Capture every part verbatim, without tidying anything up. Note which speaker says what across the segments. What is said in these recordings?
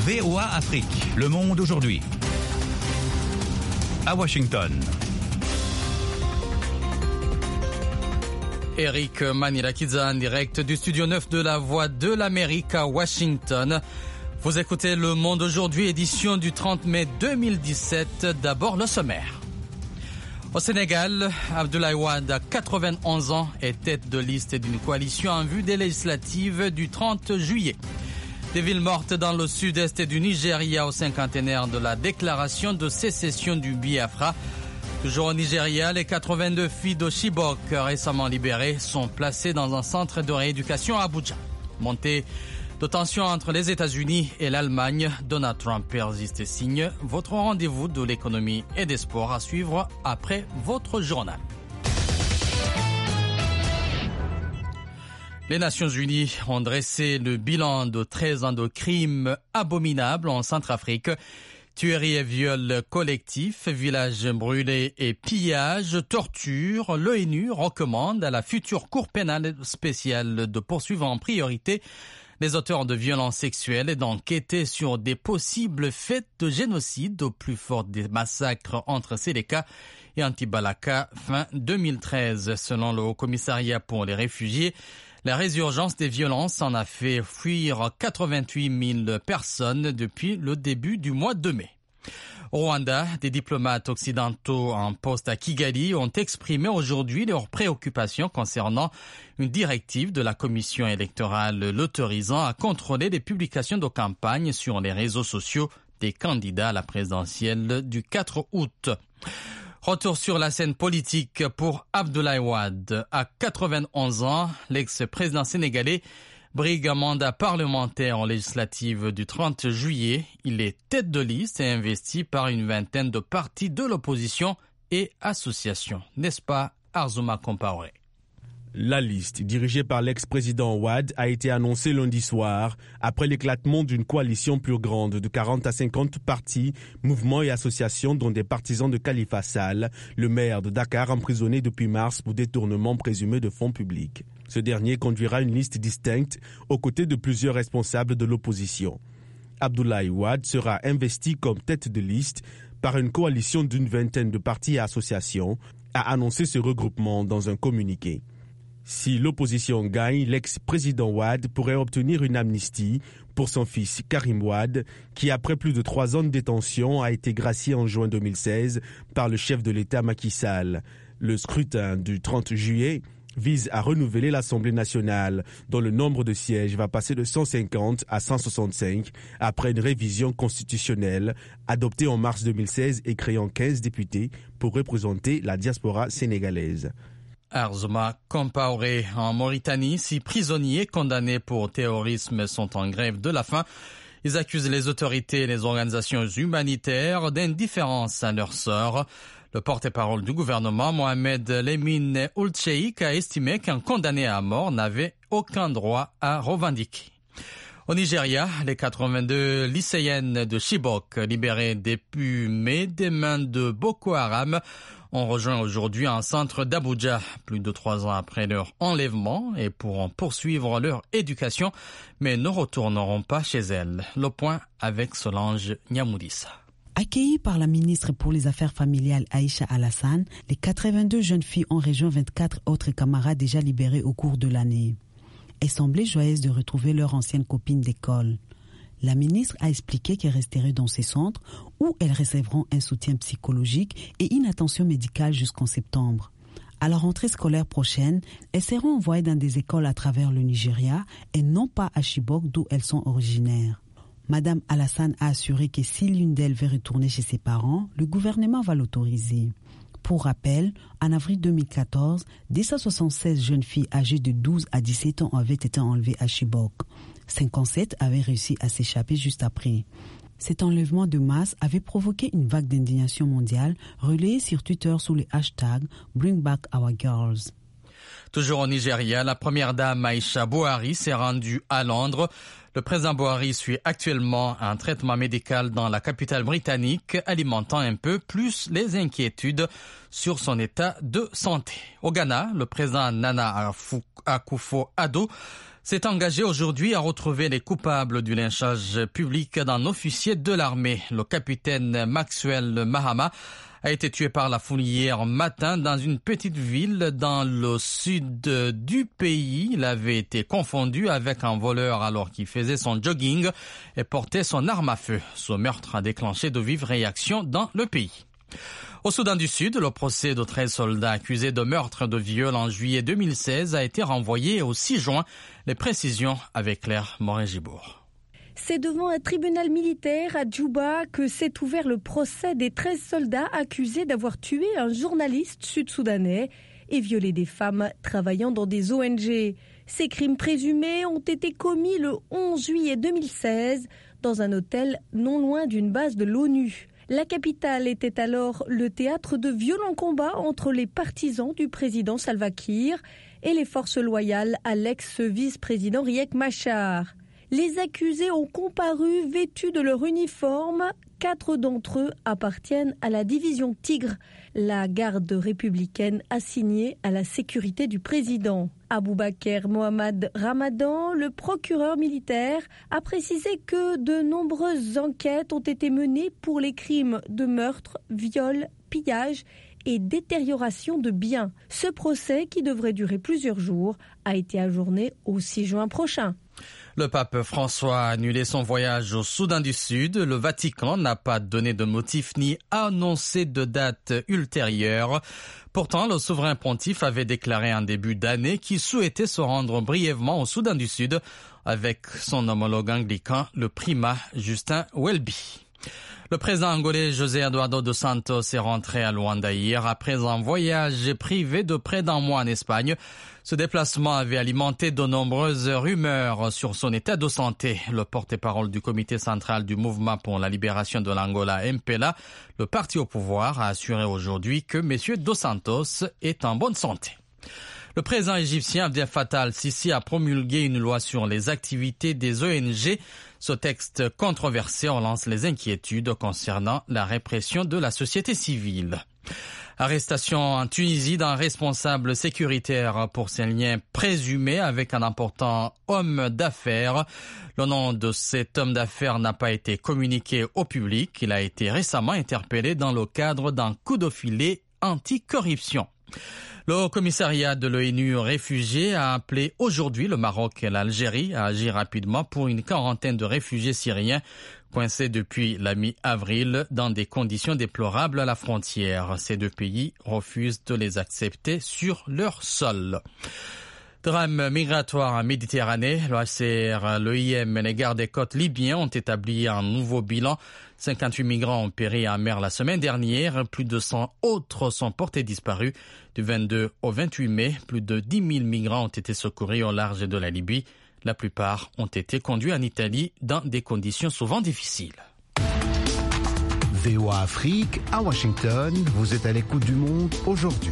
Speaker 1: V O A Afrique, le monde aujourd'hui. À Washington.
Speaker 2: Eric Manirakidza en direct du studio neuf de la Voix de l'Amérique à Washington. Vous écoutez Le Monde aujourd'hui, édition du trente mai deux mille dix-sept. D'abord le sommaire. Au Sénégal, Abdoulaye Wade a quatre-vingt-onze ans et tête de liste d'une coalition en vue des législatives du trente juillet. Des villes mortes dans le sud-est du Nigeria au cinquantenaire de la déclaration de sécession du Biafra. Toujours au Nigeria, les quatre-vingt-deux filles de Chibok récemment libérées sont placées dans un centre de rééducation à Abuja. Montée de tensions entre les États-Unis et l'Allemagne, Donald Trump persiste et signe. Votre rendez-vous de l'économie et des sports à suivre après votre journal. Les Nations Unies ont dressé le bilan de treize ans de crimes abominables en Centrafrique. Tueries et viols collectifs, villages brûlés et pillages, torture. L'ONU recommande à la future Cour pénale spéciale de poursuivre en priorité les auteurs de violences sexuelles et d'enquêter sur des possibles faits de génocide au plus fort des massacres entre Séléka et Antibalaka fin deux mille treize. Selon le Haut-Commissariat pour les réfugiés, la résurgence des violences en a fait fuir quatre-vingt-huit mille personnes depuis le début du mois de mai. Au Rwanda, des diplomates occidentaux en poste à Kigali ont exprimé aujourd'hui leurs préoccupations concernant une directive de la commission électorale l'autorisant à contrôler les publications de campagne sur les réseaux sociaux des candidats à la présidentielle du quatre août. Retour sur la scène politique pour Abdoulaye Wade. À quatre-vingt-onze ans, l'ex-président sénégalais brigue un mandat parlementaire en législative du trente juillet. Il est tête de liste et investi par une vingtaine de partis de l'opposition et associations. N'est-ce pas, Arzouma Compaoré?
Speaker 3: La liste, dirigée par l'ex-président Wade, a été annoncée lundi soir après l'éclatement d'une coalition plus grande de quarante à cinquante partis, mouvements et associations dont des partisans de Khalifa Sall, le maire de Dakar emprisonné depuis mars pour détournement présumé de fonds publics. Ce dernier conduira une liste distincte aux côtés de plusieurs responsables de l'opposition. Abdoulaye Wade sera investi comme tête de liste par une coalition d'une vingtaine de partis et associations, a annoncé ce regroupement dans un communiqué. Si l'opposition gagne, l'ex-président Wade pourrait obtenir une amnistie pour son fils Karim Wade, qui après plus de trois ans de détention a été gracié en juin deux mille seize par le chef de l'État Macky Sall. Le scrutin du trente juillet vise à renouveler l'Assemblée nationale, dont le nombre de sièges va passer de cent cinquante à cent soixante-cinq après une révision constitutionnelle adoptée en mars deux mille seize et créant quinze députés pour représenter la diaspora sénégalaise.
Speaker 2: Arzouma Compaoré. En Mauritanie, six prisonniers condamnés pour terrorisme sont en grève de la faim. Ils accusent les autorités et les organisations humanitaires d'indifférence à leur sort. Le porte-parole du gouvernement, Mohamed Lemine Ould Cheikh, a estimé qu'un condamné à mort n'avait aucun droit à revendiquer. Au Nigeria, les quatre-vingt-deux lycéennes de Chibok, libérées début mai des mains de Boko Haram, ont rejoint aujourd'hui un centre d'Abuja, plus de trois ans après leur enlèvement, et pourront poursuivre leur éducation, mais ne retourneront pas chez elles. Le point avec Solange Nyamoudissa.
Speaker 4: Accueillis par la ministre pour les Affaires familiales Aïcha Alassane, les quatre-vingt-deux jeunes filles ont rejoint vingt-quatre autres camarades déjà libérés au cours de l'année. Elles semblaient joyeuses de retrouver leur ancienne copine d'école. La ministre a expliqué qu'elles resteraient dans ces centres où elles recevront un soutien psychologique et une attention médicale jusqu'en septembre. À la rentrée scolaire prochaine, elles seront envoyées dans des écoles à travers le Nigeria et non pas à Chibok d'où elles sont originaires. Madame Alassane a assuré que si l'une d'elles veut retourner chez ses parents, le gouvernement va l'autoriser. Pour rappel, en avril deux mille quatorze, deux cent soixante-seize jeunes filles âgées de douze à dix-sept ans avaient été enlevées à Chibok. cinquante-sept avaient réussi à s'échapper juste après. Cet enlèvement de masse avait provoqué une vague d'indignation mondiale relayée sur Twitter sous le hashtag Bring Back Our Girls.
Speaker 2: Toujours au Nigeria, la première dame Aïcha Buhari s'est rendue à Londres. Le président Buhari suit actuellement un traitement médical dans la capitale britannique, alimentant un peu plus les inquiétudes sur son état de santé. Au Ghana, le président Nana Akufo-Addo s'est engagé aujourd'hui à retrouver les coupables du lynchage public d'un officier de l'armée. Le capitaine Maxwell Mahama a été tué par la foule hier matin dans une petite ville dans le sud du pays. Il avait été confondu avec un voleur alors qu'il faisait son jogging et portait son arme à feu. Ce meurtre a déclenché de vives réactions dans le pays. Au Soudan du Sud, le procès de treize soldats accusés de meurtre et de viol en juillet deux mille seize a été renvoyé au six juin. Les précisions avec Claire Morin-Gibourg.
Speaker 5: C'est devant un tribunal militaire à Djouba que s'est ouvert le procès des treize soldats accusés d'avoir tué un journaliste sud-soudanais et violé des femmes travaillant dans des O N G. Ces crimes présumés ont été commis le onze juillet deux mille seize dans un hôtel non loin d'une base de l'ONU. La capitale était alors le théâtre de violents combats entre les partisans du président Salva Kiir et les forces loyales à l'ex-vice-président Riek Machar. Les accusés ont comparu vêtus de leur uniforme. Quatre d'entre eux appartiennent à la division Tigre, la garde républicaine assignée à la sécurité du président. Aboubaker Mohamed Ramadan, le procureur militaire, a précisé que de nombreuses enquêtes ont été menées pour les crimes de meurtre, viol, pillage et détérioration de biens. Ce procès, qui devrait durer plusieurs jours, a été ajourné au six juin prochain.
Speaker 2: Le pape François a annulé son voyage au Soudan du Sud. Le Vatican n'a pas donné de motif ni annoncé de date ultérieure. Pourtant, le souverain pontife avait déclaré en début d'année qu'il souhaitait se rendre brièvement au Soudan du Sud avec son homologue anglican, le primat Justin Welby. Le président angolais José Eduardo dos Santos est rentré à Luanda hier après un voyage privé de près d'un mois en Espagne. Ce déplacement avait alimenté de nombreuses rumeurs sur son état de santé. Le porte-parole du comité central du mouvement pour la libération de l'Angola, M P L A, le parti au pouvoir, a assuré aujourd'hui que M. dos Santos est en bonne santé. Le président égyptien Abdel Fattah al-Sisi a promulgué une loi sur les activités des O N G. Ce texte controversé relance les inquiétudes concernant la répression de la société civile. Arrestation en Tunisie d'un responsable sécuritaire pour ses liens présumés avec un important homme d'affaires. Le nom de cet homme d'affaires n'a pas été communiqué au public. Il a été récemment interpellé dans le cadre d'un coup de filet anti-corruption. Le commissariat de l'ONU aux réfugiés a appelé aujourd'hui le Maroc et l'Algérie à agir rapidement pour une quarantaine de réfugiés syriens coincés depuis la mi-avril dans des conditions déplorables à la frontière. Ces deux pays refusent de les accepter sur leur sol. Drame migratoire en Méditerranée, l'O C R, l'E I M et les gardes-côtes libyens ont établi un nouveau bilan. cinquante-huit migrants ont péri en mer la semaine dernière. Plus de cent autres sont portés disparus. Du vingt-deux au vingt-huit mai, plus de dix mille migrants ont été secourus au large de la Libye. La plupart ont été conduits en Italie dans des conditions souvent difficiles.
Speaker 6: V O A Afrique, à Washington, vous êtes à l'écoute du monde aujourd'hui.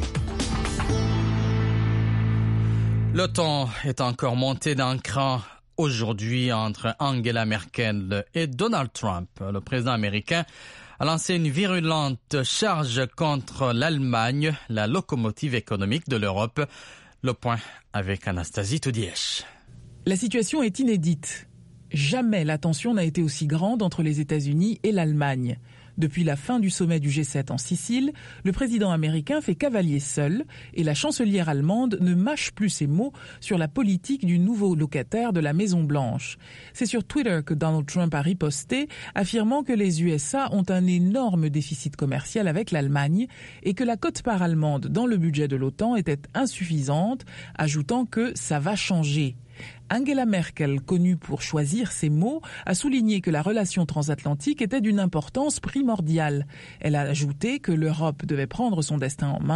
Speaker 2: Le temps est encore monté d'un cran aujourd'hui entre Angela Merkel et Donald Trump. Le président américain a lancé une virulente charge contre l'Allemagne, la locomotive économique de l'Europe. Le point avec Anastasie Toudièche.
Speaker 7: La situation est inédite. Jamais la tension n'a été aussi grande entre les États-Unis et l'Allemagne. Depuis la fin du sommet du G sept en Sicile, le président américain fait cavalier seul et la chancelière allemande ne mâche plus ses mots sur la politique du nouveau locataire de la Maison-Blanche. C'est sur Twitter que Donald Trump a riposté, affirmant que les U S A ont un énorme déficit commercial avec l'Allemagne et que la quote-part allemande dans le budget de l'OTAN était insuffisante, ajoutant que ça va changer. Angela Merkel, connue pour choisir ses mots, a souligné que la relation transatlantique était d'une importance primordiale. Elle a ajouté que l'Europe devait prendre son destin en main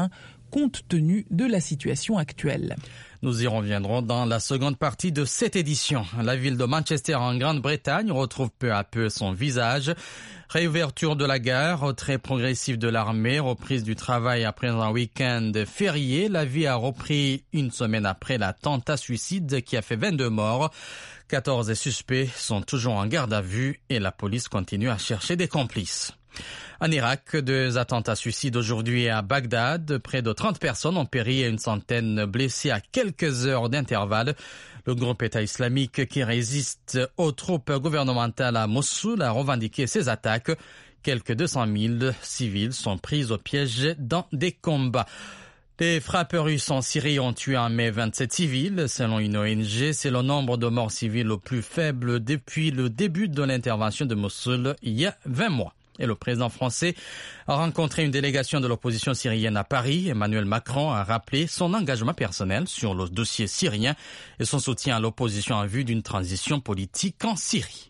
Speaker 7: compte tenu de la situation actuelle.
Speaker 2: Nous y reviendrons dans la seconde partie de cette édition. La ville de Manchester en Grande-Bretagne retrouve peu à peu son visage. Réouverture de la gare, retrait progressif de l'armée, reprise du travail après un week-end férié. La vie a repris une semaine après l'attentat suicide qui a fait vingt-deux morts. quatorze suspects sont toujours en garde à vue et la police continue à chercher des complices. En Irak, deux attentats suicides aujourd'hui à Bagdad. Près de trente personnes ont péri et une centaine blessées à quelques heures d'intervalle. Le groupe État islamique qui résiste aux troupes gouvernementales à Mossoul a revendiqué ces attaques. Quelques deux cent mille civils sont pris au piège dans des combats. Les frappes russes en Syrie ont tué en mai vingt-sept civils. Selon une O N G, c'est le nombre de morts civiles le plus faible depuis le début de l'intervention de Mossoul il y a vingt mois. Et le président français a rencontré une délégation de l'opposition syrienne à Paris. Emmanuel Macron a rappelé son engagement personnel sur le dossier syrien et son soutien à l'opposition en vue d'une transition politique en Syrie.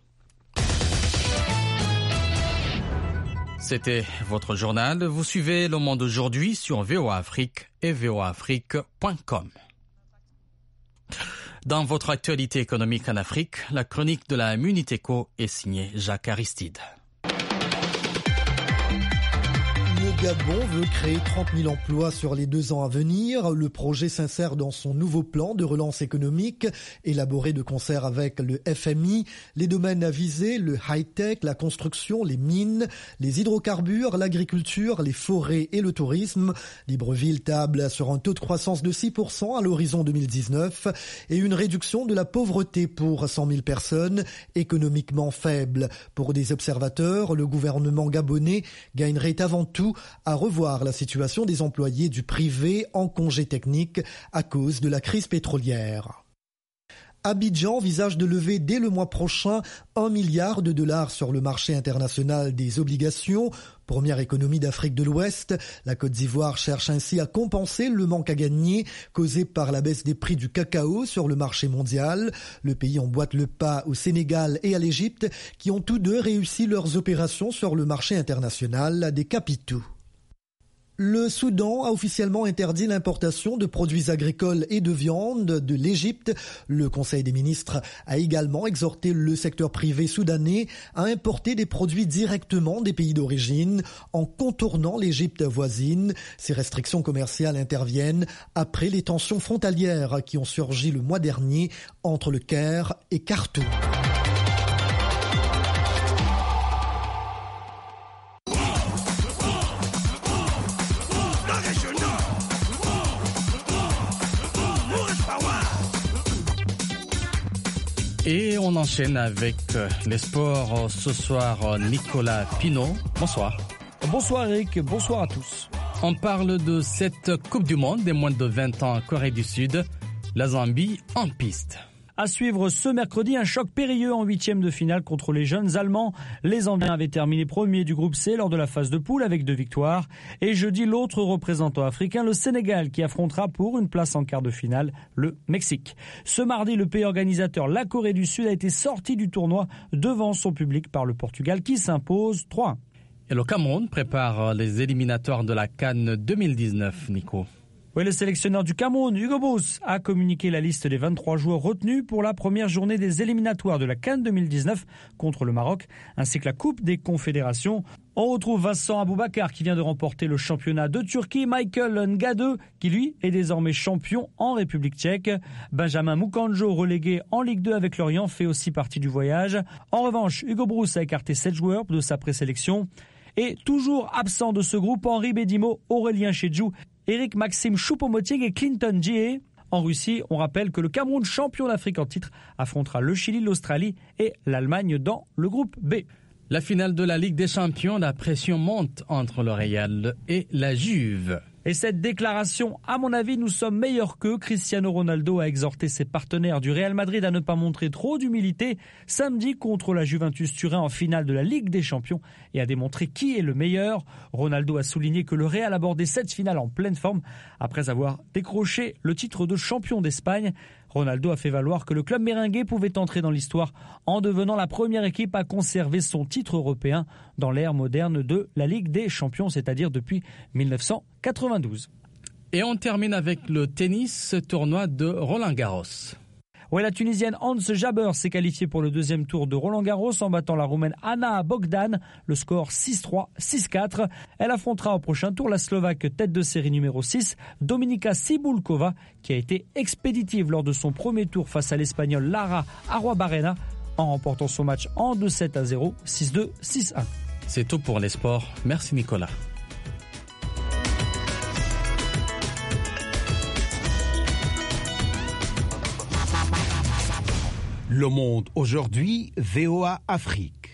Speaker 2: C'était votre journal. Vous suivez Le Monde aujourd'hui sur V O A Afrique et v o a afrique point com. Dans votre actualité économique en Afrique, la chronique de la Muniteco est signée Jacques Aristide.
Speaker 8: Le Gabon veut créer trente mille emplois sur les deux ans à venir. Le projet s'insère dans son nouveau plan de relance économique, élaboré de concert avec le F M I. Les domaines à viser, le high-tech, la construction, les mines, les hydrocarbures, l'agriculture, les forêts et le tourisme. Libreville table sur un taux de croissance de six pour cent à l'horizon deux mille dix-neuf et une réduction de la pauvreté pour cent mille personnes, économiquement faible. Pour des observateurs, le gouvernement gabonais gagnerait avant tout à revoir la situation des employés du privé en congé technique à cause de la crise pétrolière. Abidjan envisage de lever dès le mois prochain un milliard de dollars sur le marché international des obligations. Première économie d'Afrique de l'Ouest, la Côte d'Ivoire cherche ainsi à compenser le manque à gagner causé par la baisse des prix du cacao sur le marché mondial. Le pays emboîte le pas au Sénégal et à l'Égypte qui ont tous deux réussi leurs opérations sur le marché international des capitaux. Le Soudan a officiellement interdit l'importation de produits agricoles et de viande de l'Égypte. Le Conseil des ministres a également exhorté le secteur privé soudanais à importer des produits directement des pays d'origine en contournant l'Égypte voisine. Ces restrictions commerciales interviennent après les tensions frontalières qui ont surgi le mois dernier entre le Caire et Khartoum.
Speaker 2: Et on enchaîne avec les sports ce soir. Nicolas Pinault, bonsoir.
Speaker 9: Bonsoir Eric, bonsoir à tous.
Speaker 2: On parle de cette Coupe du Monde des moins de vingt ans en Corée du Sud. La Zambie en piste.
Speaker 9: À suivre ce mercredi, un choc périlleux en huitième de finale contre les jeunes Allemands. Les Zambiens avaient terminé premier du groupe C lors de la phase de poule avec deux victoires. Et jeudi, l'autre représentant africain, le Sénégal, qui affrontera pour une place en quart de finale le Mexique. Ce mardi, le pays organisateur, la Corée du Sud, a été sorti du tournoi devant son public par le Portugal qui s'impose trois un.
Speaker 2: Et le Cameroun prépare les éliminatoires de la CAN deux mille dix-neuf, Nico.
Speaker 9: Oui, le sélectionneur du Cameroun, Hugo Broos, a communiqué la liste des vingt-trois joueurs retenus pour la première journée des éliminatoires de la CAN deux mille dix-neuf contre le Maroc, ainsi que la Coupe des Confédérations. On retrouve Vincent Aboubakar qui vient de remporter le championnat de Turquie, Michael Ngade qui lui est désormais champion en République tchèque. Benjamin Mukanjo, relégué en Ligue deux avec Lorient, fait aussi partie du voyage. En revanche, Hugo Broos a écarté sept joueurs de sa présélection. Et toujours absent de ce groupe, Henri Bedimo, Aurélien Chedjou, Eric Maxime Choupo-Moting et Clinton Djie. En Russie, on rappelle que le Cameroun, champion d'Afrique en titre, affrontera le Chili, l'Australie et l'Allemagne dans le groupe B.
Speaker 2: La finale de la Ligue des Champions, la pression monte entre le Real et la Juve.
Speaker 9: Et cette déclaration, à mon avis, nous sommes meilleurs qu'eux. Cristiano Ronaldo a exhorté ses partenaires du Real Madrid à ne pas montrer trop d'humilité samedi contre la Juventus Turin en finale de la Ligue des Champions et a démontré qui est le meilleur. Ronaldo a souligné que le Real abordait cette finale en pleine forme après avoir décroché le titre de champion d'Espagne. Ronaldo a fait valoir que le club merengue pouvait entrer dans l'histoire en devenant la première équipe à conserver son titre européen dans l'ère moderne de la Ligue des Champions, c'est-à-dire depuis mille neuf cent quatre-vingt-douze.
Speaker 2: Et on termine avec le tennis, tournoi de Roland-Garros.
Speaker 9: Ouais, la Tunisienne Hans Jabeur s'est qualifiée pour le deuxième tour de Roland-Garros en battant la Roumaine Ana Bogdan, le score six trois, six quatre. Elle affrontera au prochain tour la Slovaque tête de série numéro six, Dominika Cibulkova, qui a été expéditive lors de son premier tour face à l'Espagnole Lara Arruabarrena en remportant son match en deux sept à zéro, six deux, six un.
Speaker 2: C'est tout pour les sports. Merci Nicolas.
Speaker 6: Le Monde aujourd'hui, V O A Afrique.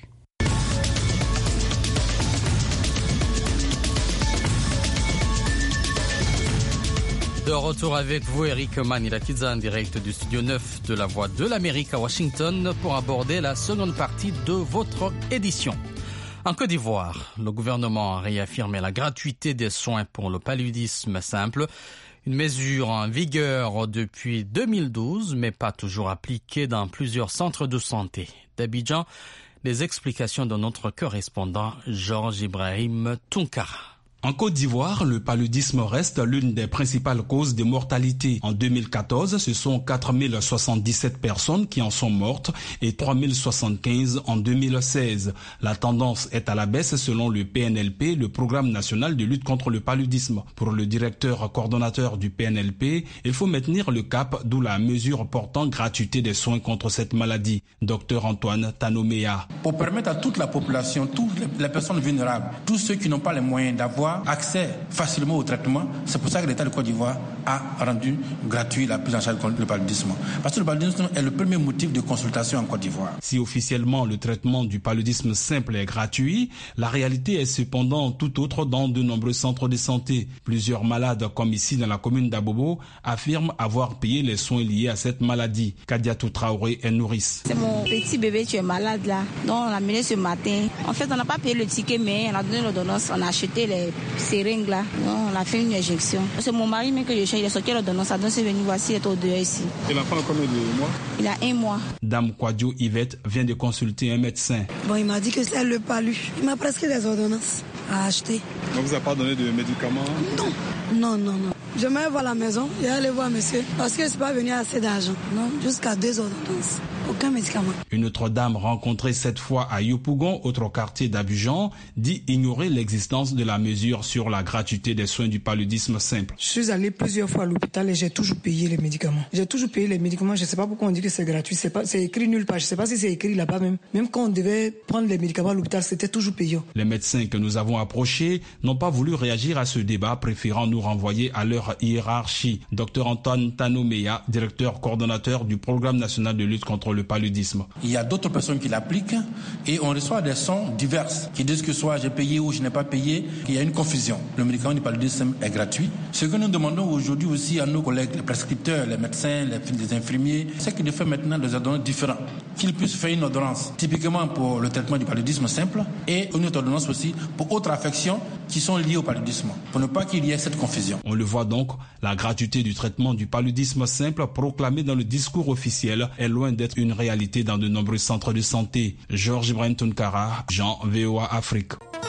Speaker 2: De retour avec vous, Eric Manilakidza, en direct du studio neuf de la Voix de l'Amérique à Washington pour aborder la seconde partie de votre édition. En Côte d'Ivoire, le gouvernement a réaffirmé la gratuité des soins pour le paludisme simple. Une mesure en vigueur depuis deux mille douze, mais pas toujours appliquée dans plusieurs centres de santé. D'Abidjan, les explications de notre correspondant Georges Ibrahim Tunkara.
Speaker 10: En Côte d'Ivoire, le paludisme reste l'une des principales causes de mortalité. En deux mille quatorze, ce sont quatre mille soixante-dix-sept personnes qui en sont mortes et trois mille soixante-quinze en deux mille seize. La tendance est à la baisse selon le P N L P, le Programme national de lutte contre le paludisme. Pour le directeur coordonnateur du P N L P, il faut maintenir le cap, d'où la mesure portant gratuité des soins contre cette maladie. Docteur Antoine Tanomea.
Speaker 11: Pour permettre à toute la population, toutes les personnes vulnérables, tous ceux qui n'ont pas les moyens d'avoir accès facilement au traitement, c'est pour ça que l'État de Côte d'Ivoire a rendu gratuit la prise en charge contre le paludisme. Parce que le paludisme est le premier motif de consultation en Côte d'Ivoire.
Speaker 10: Si officiellement le traitement du paludisme simple est gratuit, la réalité est cependant tout autre dans de nombreux centres de santé. Plusieurs malades, comme ici dans la commune d'Abobo, affirment avoir payé les soins liés à cette maladie. Kadiatou Traoré est nourrice.
Speaker 12: C'est mon petit bébé qui est malade là, donc on l'a amené ce matin. En fait, on n'a pas payé le ticket, mais on a donné l'ordonnance, on a acheté les seringue là, non, on a fait une injection. C'est mon mari même que je cherche, il a sorti l'ordonnance, donc c'est venu, voici, il est au dehors ici.
Speaker 10: Et l'enfant a combien de mois?
Speaker 12: Il a un mois.
Speaker 10: Dame Kwadjo Yvette vient de consulter un médecin.
Speaker 13: Bon, il m'a dit que c'est le palu. Il m'a prescrit des ordonnances à acheter.
Speaker 10: Donc vous n'avez pas donné de médicaments?
Speaker 13: Non, non, non, non. Je m'en vais à la maison et aller voir monsieur parce que je ne suis pas venu assez d'argent. Non, jusqu'à deux ordonnances. Aucun médicament.
Speaker 10: Une autre dame rencontrée cette fois à Yopougon, autre quartier d'Abidjan, dit ignorer l'existence de la mesure sur la gratuité des soins du paludisme simple.
Speaker 13: Je suis allée plusieurs fois à l'hôpital et j'ai toujours payé les médicaments. J'ai toujours payé les médicaments. Je ne sais pas pourquoi on dit que c'est gratuit. C'est pas, c'est écrit nulle part. Je ne sais pas si c'est écrit là-bas même. Même quand on devait prendre les médicaments à l'hôpital, c'était toujours payant.
Speaker 10: Les médecins que nous avons approchés n'ont pas voulu réagir à ce débat, préférant nous renvoyer à leur hiérarchie. Docteur Antoine Tanomea, directeur coordonnateur du Programme national de lutte contre le paludisme.
Speaker 11: Il y a d'autres personnes qui l'appliquent et on reçoit des sons divers qui disent que soit j'ai payé ou je n'ai pas payé, qu'il y a une confusion. Le médicament du paludisme est gratuit. Ce que nous demandons aujourd'hui aussi à nos collègues, les prescripteurs, les médecins, les, les infirmiers, c'est qu'ils fassent maintenant des ordonnances différentes. Qu'ils puissent faire une ordonnance typiquement pour le traitement du paludisme simple et une autre ordonnance aussi pour autres affections qui sont liées au paludisme, pour ne pas qu'il y ait cette confusion.
Speaker 10: On le voit donc, la gratuité du traitement du paludisme simple proclamée dans le discours officiel est loin d'être une réalité dans de nombreux centres de santé. Georges Ibrahim Tunkara, Jean, V O A Afrique.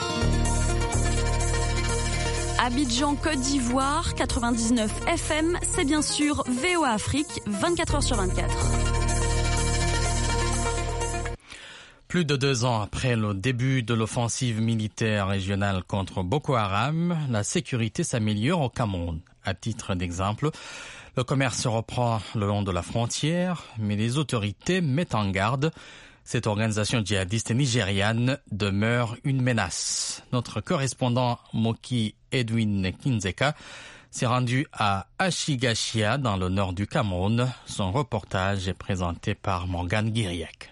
Speaker 14: Abidjan, Côte d'Ivoire, quatre-vingt-dix-neuf F M, c'est bien sûr V O A Afrique, vingt-quatre heures sur vingt-quatre.
Speaker 2: Plus de deux ans après le début de l'offensive militaire régionale contre Boko Haram, la sécurité s'améliore au Cameroun. À titre d'exemple, le commerce reprend le long de la frontière, mais les autorités mettent en garde. Cette organisation djihadiste nigériane demeure une menace. Notre correspondant Moki Edwin Kinzeka s'est rendu à Ashigashia, dans le nord du Cameroun. Son reportage est présenté par Morgane Guiriac.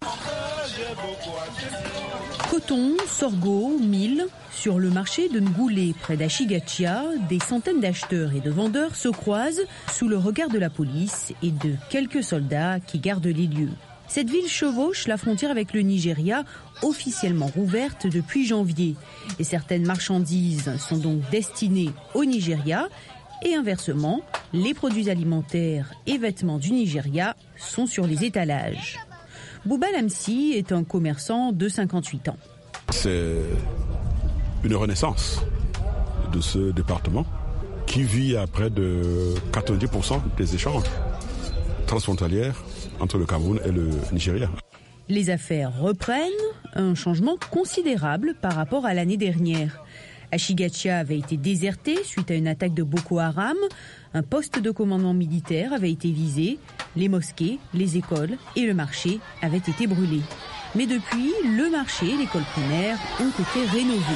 Speaker 15: Coton, sorgho, mil. Sur le marché de Ngoulé, près d'Ashigachia, des centaines d'acheteurs et de vendeurs se croisent sous le regard de la police et de quelques soldats qui gardent les lieux. Cette ville chevauche la frontière avec le Nigeria, officiellement rouverte depuis janvier. Et certaines marchandises sont donc destinées au Nigeria. Et inversement, les produits alimentaires et vêtements du Nigeria sont sur les étalages. Bouba Lamsi est un commerçant de cinquante-huit ans.
Speaker 16: C'est une renaissance de ce département qui vit à près de quatre-vingt-dix pour cent des échanges transfrontaliers entre le Cameroun et le Nigeria.
Speaker 15: Les affaires reprennent, un changement considérable par rapport à l'année dernière. Achigatia avait été déserté suite à une attaque de Boko Haram. Un poste de commandement militaire avait été visé. Les mosquées, les écoles et le marché avaient été brûlés. Mais depuis, le marché et l'école primaire ont été rénovés.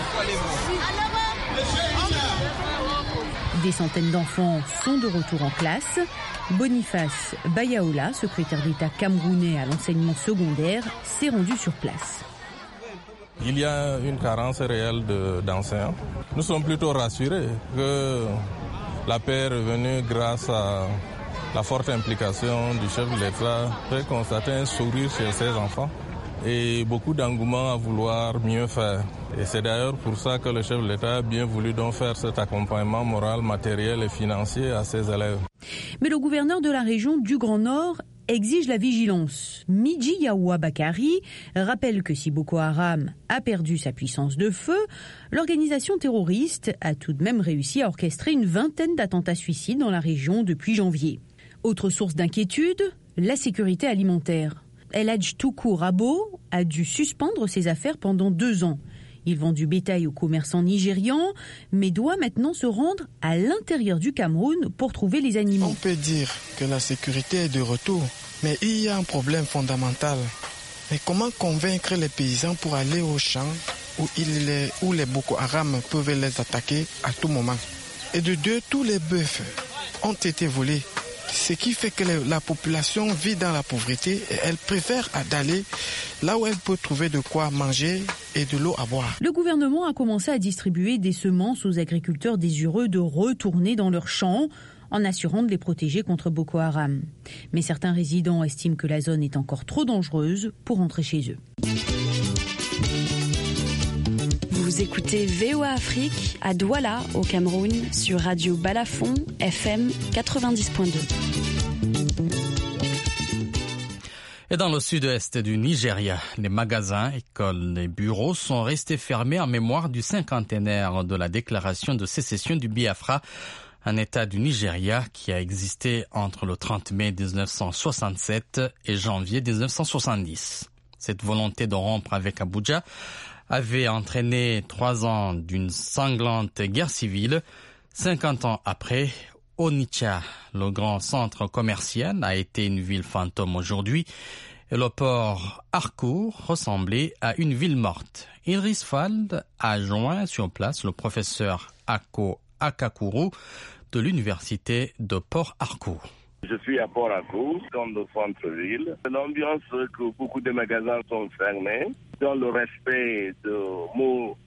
Speaker 15: Des centaines d'enfants sont de retour en classe. Boniface Bayaola, secrétaire d'État camerounais à l'enseignement secondaire, s'est rendu sur place.
Speaker 17: Il y a une carence réelle de, d'enseignants. Nous sommes plutôt rassurés que la paix est revenue grâce à la forte implication du chef de l'État. Fait constater un sourire chez ses enfants et beaucoup d'engouement à vouloir mieux faire. Et c'est d'ailleurs pour ça que le chef de l'État a bien voulu donc faire cet accompagnement moral, matériel et financier à ses élèves.
Speaker 15: Mais le gouverneur de la région du Grand Nord exige la vigilance. Midji Yaoua Bakari rappelle que si Boko Haram a perdu sa puissance de feu, l'organisation terroriste a tout de même réussi à orchestrer une vingtaine d'attentats suicides dans la région depuis janvier. Autre source d'inquiétude, la sécurité alimentaire. El Hadj Toukou Rabo a dû suspendre ses affaires pendant deux ans. Il vend du bétail aux commerçants nigérians, mais doit maintenant se rendre à l'intérieur du Cameroun pour trouver les animaux.
Speaker 18: On peut dire que la sécurité est de retour, mais il y a un problème fondamental. Mais comment convaincre les paysans pour aller aux champs où, il est, où les Boko Haram peuvent les attaquer à tout moment? Et de deux, tous les bœufs ont été volés. Ce qui fait que la population vit dans la pauvreté et elle préfère d'aller là où elle peut trouver de quoi manger et de l'eau à boire.
Speaker 15: Le gouvernement a commencé à distribuer des semences aux agriculteurs désireux de retourner dans leurs champs en assurant de les protéger contre Boko Haram. Mais certains résidents estiment que la zone est encore trop dangereuse pour rentrer chez eux.
Speaker 14: Vous écoutez V O A Afrique à Douala, au Cameroun, sur Radio Balafon, F M quatre-vingt-dix point deux.
Speaker 2: Et dans le sud-est du Nigeria, les magasins, écoles et bureaux sont restés fermés en mémoire du cinquantenaire de la déclaration de sécession du Biafra, un État du Nigeria qui a existé entre le trente mai dix-neuf cent soixante-sept et janvier dix-neuf cent soixante-dix. Cette volonté de rompre avec Abuja avait entraîné trois ans d'une sanglante guerre civile. Cinquante ans après, Onitsha, le grand centre commercial, a été une ville fantôme aujourd'hui et le port Harcourt ressemblait à une ville morte. Idriss Fald a joint sur place le professeur Ako Akakuru de l'université de Port Harcourt.
Speaker 19: Je suis à Port Harcourt, dans le centre-ville. L'ambiance que beaucoup de magasins sont fermés, dans le respect de mots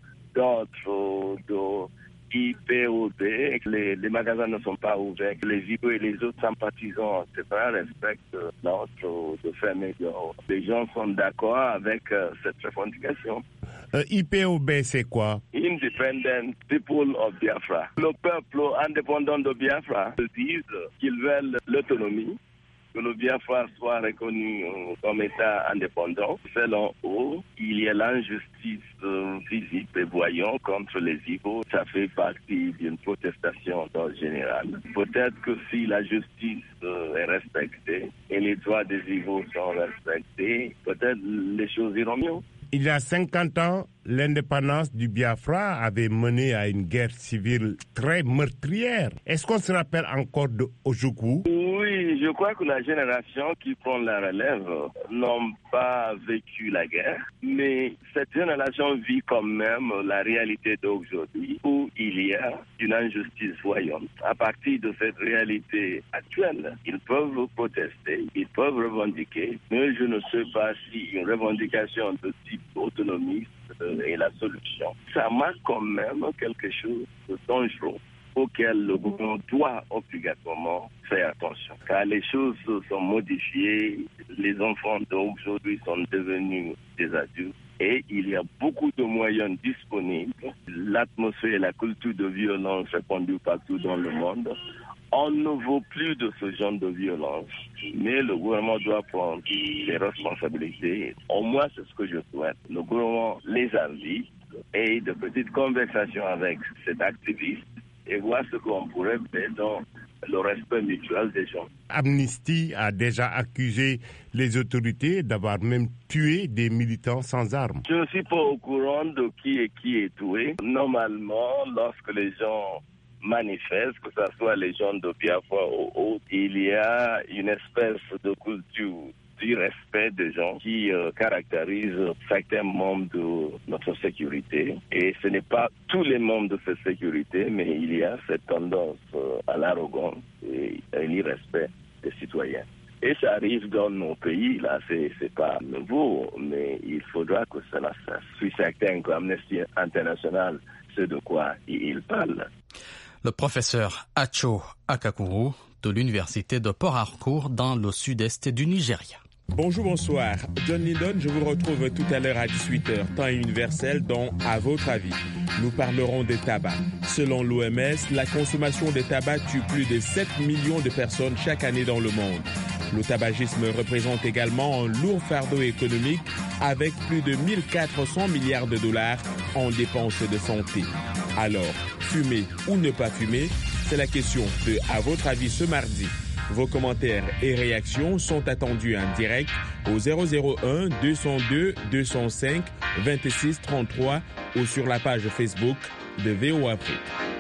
Speaker 19: d'ordre de I P O D, les, les magasins ne sont pas ouverts, les I P O et les autres sympathisants, et cetera, respectent l'ordre de fermer dehors. Les gens sont d'accord avec euh, cette revendication.
Speaker 20: Euh, I P O B, c'est quoi?
Speaker 19: Independent People of Biafra. Le peuple indépendant de Biafra disent qu'ils veulent l'autonomie, que le Biafra soit reconnu comme État indépendant. Selon eux, il y a l'injustice euh, visible et voyante contre les Igbo. Ça fait partie d'une protestation d'ordre général. Peut-être que si la justice euh, est respectée et les droits des Igbo sont respectés, peut-être les choses iront mieux.
Speaker 20: Il y a cinquante ans, l'indépendance du Biafra avait mené à une guerre civile très meurtrière. Est-ce qu'on se rappelle encore de Ojukwu?
Speaker 19: Oui, je crois que la génération qui prend la relève n'ont pas vécu la guerre, mais cette génération vit quand même la réalité d'aujourd'hui où il y a une injustice voyante. À partir de cette réalité actuelle, ils peuvent protester, ils peuvent revendiquer, mais je ne sais pas si une revendication de type autonomiste est la solution. Ça marque quand même quelque chose de dangereux auquel le gouvernement doit obligatoirement faire attention. Car les choses sont modifiées, les enfants d'aujourd'hui sont devenus des adultes et il y a beaucoup de moyens disponibles. L'atmosphère et la culture de violence répandue partout dans le monde. On ne vaut plus de ce genre de violence, mais le gouvernement doit prendre ses responsabilités. Au moins, c'est ce que je souhaite. Le gouvernement les invite et de petites conversations avec cet activiste et voir ce qu'on pourrait faire dans le respect mutuel des gens.
Speaker 20: Amnesty a déjà accusé les autorités d'avoir même tué des militants sans armes.
Speaker 19: Je ne suis pas au courant de qui est qui est tué. Normalement, lorsque les gens manifestent, que ce soit les gens de Biafra ou autres, il y a une espèce de culture du respect des gens qui euh, caractérise certains membres de notre sécurité. Et ce n'est pas tous les membres de cette sécurité, mais il y a cette tendance euh, à l'arrogance et à l'irrespect des citoyens. Et ça arrive dans nos pays, là, c'est, c'est pas nouveau, mais il faudra que cela ça soit certain qu'Amnesty International sait de quoi il parle.
Speaker 2: Le professeur Acho Akakuru de l'université de Port Harcourt dans le sud-est du Nigeria.
Speaker 3: Bonjour, bonsoir. John Lydon, je vous retrouve tout à l'heure à dix-huit heures, temps universel dans À votre avis. Nous parlerons des tabacs. Selon l'O M S, la consommation des tabacs tue plus de sept millions de personnes chaque année dans le monde. Le tabagisme représente également un lourd fardeau économique avec plus de mille quatre cents milliards de dollars en dépenses de santé. Alors, fumer ou ne pas fumer, c'est la question de À votre avis ce mardi. Vos commentaires et réactions sont attendus en direct au zéro zéro un deux zéro deux deux zéro cinq vingt-six trente-trois ou sur la page Facebook de V O A Afrique.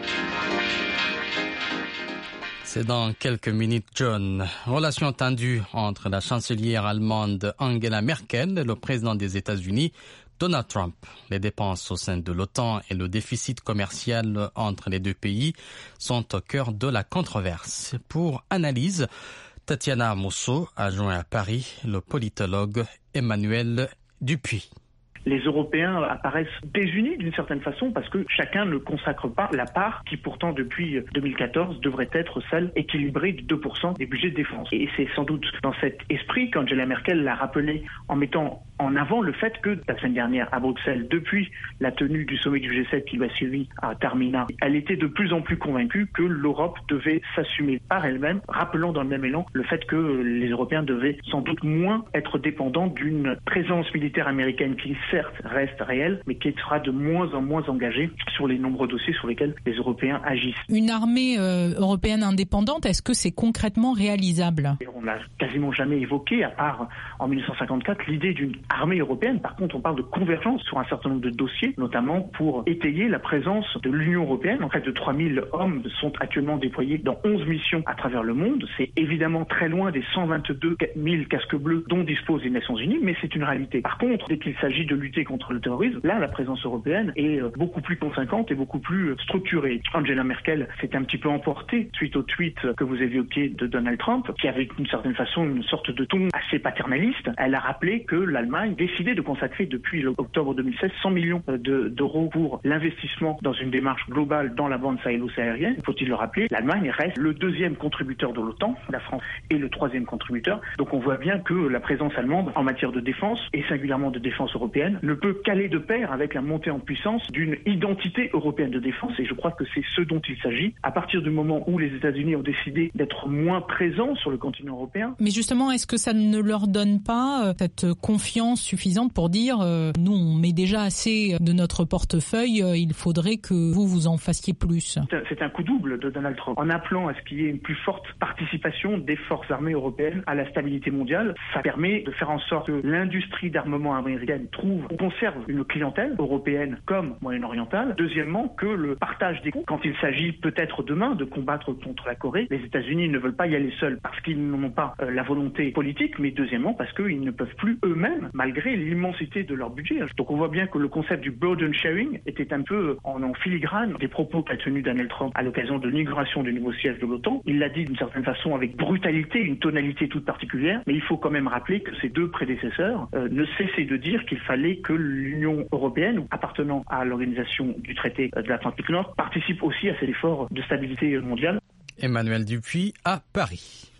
Speaker 2: C'est dans quelques minutes, John. Relation tendue entre la chancelière allemande Angela Merkel et le président des États-Unis, Donald Trump. Les dépenses au sein de l'OTAN et le déficit commercial entre les deux pays sont au cœur de la controverse. Pour analyse, Tatiana Mousseau a joint à Paris le politologue Emmanuel Dupuis.
Speaker 21: Les Européens apparaissent désunis d'une certaine façon parce que chacun ne consacre pas la part qui pourtant depuis deux mille quatorze devrait être celle équilibrée de deux pour cent des budgets de défense. Et c'est sans doute dans cet esprit qu'Angela Merkel l'a rappelé en mettant en avant le fait que la semaine dernière à Bruxelles, depuis la tenue du sommet du G sept qui lui a suivi à Taormina, elle était de plus en plus convaincue que l'Europe devait s'assumer par elle-même, rappelant dans le même élan le fait que les Européens devaient sans doute moins être dépendants d'une présence militaire américaine qui certes reste réelle, mais qui sera de moins en moins engagée sur les nombreux dossiers sur lesquels les Européens agissent.
Speaker 22: Une armée euh, européenne indépendante, est-ce que c'est concrètement réalisable ?
Speaker 21: On n'a quasiment jamais évoqué, à part en mille neuf cent cinquante-quatre, l'idée d'une armée européenne. Par contre, on parle de convergence sur un certain nombre de dossiers, notamment pour étayer la présence de l'Union européenne. En près de trois mille hommes sont actuellement déployés dans onze missions à travers le monde. C'est évidemment très loin des cent vingt-deux mille casques bleus dont disposent les Nations Unies, mais c'est une réalité. Par contre, dès qu'il s'agit de lutter contre le terrorisme, là, la présence européenne est beaucoup plus conséquente et beaucoup plus structurée. Angela Merkel s'est un petit peu emportée suite au tweet que vous évoquiez de Donald Trump, qui avait d'une certaine façon une sorte de ton assez paternaliste. Elle a rappelé que l'Allemagne décidait de consacrer depuis octobre deux mille seize cent millions de, d'euros pour l'investissement dans une démarche globale dans la bande sahélo-saharienne. Faut-il le rappeler, l'Allemagne reste le deuxième contributeur de l'OTAN, la France est le troisième contributeur. Donc on voit bien que la présence allemande en matière de défense, et singulièrement de défense européenne, ne peut qu'aller de pair avec la montée en puissance d'une identité européenne de défense. Et je crois que c'est ce dont il s'agit à partir du moment où les États-Unis ont décidé d'être moins présents sur le continent européen.
Speaker 22: Mais justement, est-ce que ça ne leur donne pas cette confiance suffisante pour dire euh, nous, on met déjà assez de notre portefeuille, euh, il faudrait que vous, vous en fassiez plus?
Speaker 21: C'est un, c'est un coup double de Donald Trump. En appelant à ce qu'il y ait une plus forte participation des forces armées européennes à la stabilité mondiale, ça permet de faire en sorte que l'industrie d'armement américaine trouve, conserve une clientèle européenne comme moyen-orientale. Deuxièmement, que le partage des coûts, quand il s'agit peut-être demain de combattre contre la Corée, les États-Unis ne veulent pas y aller seuls parce qu'ils n'ont pas euh, la volonté politique, mais deuxièmement parce qu'ils ne peuvent plus eux-mêmes, malgré l'immensité de leur budget. Donc on voit bien que le concept du burden sharing était un peu en, en filigrane des propos qu'a tenus Donald Trump à l'occasion de l'inauguration du nouveau siège de l'OTAN. Il l'a dit d'une certaine façon avec brutalité, une tonalité toute particulière, mais il faut quand même rappeler que ses deux prédécesseurs euh, ne cessaient de dire qu'il fallait que l'Union européenne, appartenant à l'organisation du traité de l'Atlantique Nord, participe aussi à cet effort de stabilité mondiale.
Speaker 2: Emmanuel Dupuis à Paris.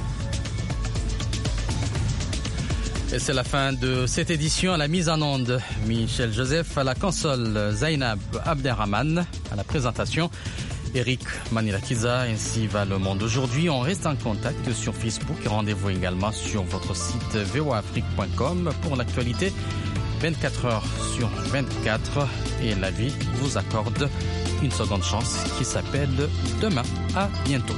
Speaker 2: Et c'est la fin de cette édition à la mise en onde. Michel Joseph à la console, Zainab Abderrahman à la présentation, Eric Manilakiza, ainsi va le monde aujourd'hui. On reste en contact sur Facebook et rendez-vous également sur votre site v o a afrique point com pour l'actualité vingt-quatre heures sur vingt-quatre et la vie vous accorde une seconde chance qui s'appelle demain. À bientôt.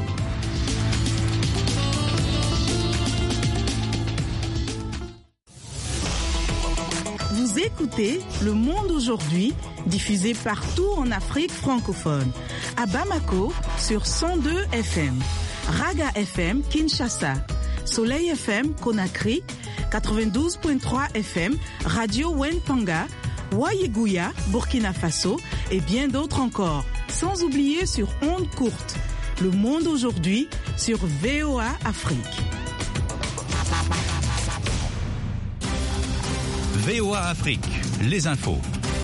Speaker 1: Vous écoutez Le Monde aujourd'hui, diffusé partout en Afrique francophone. À Bamako, sur cent deux F M. Raga F M, Kinshasa. Soleil F M, Conakry. quatre-vingt-douze virgule trois F M, Radio Wentanga. Wayeguya, Burkina Faso. Et bien d'autres encore. Sans oublier sur ondes courtes. Le Monde aujourd'hui, sur V O A Afrique.
Speaker 4: V O A Afrique, les infos.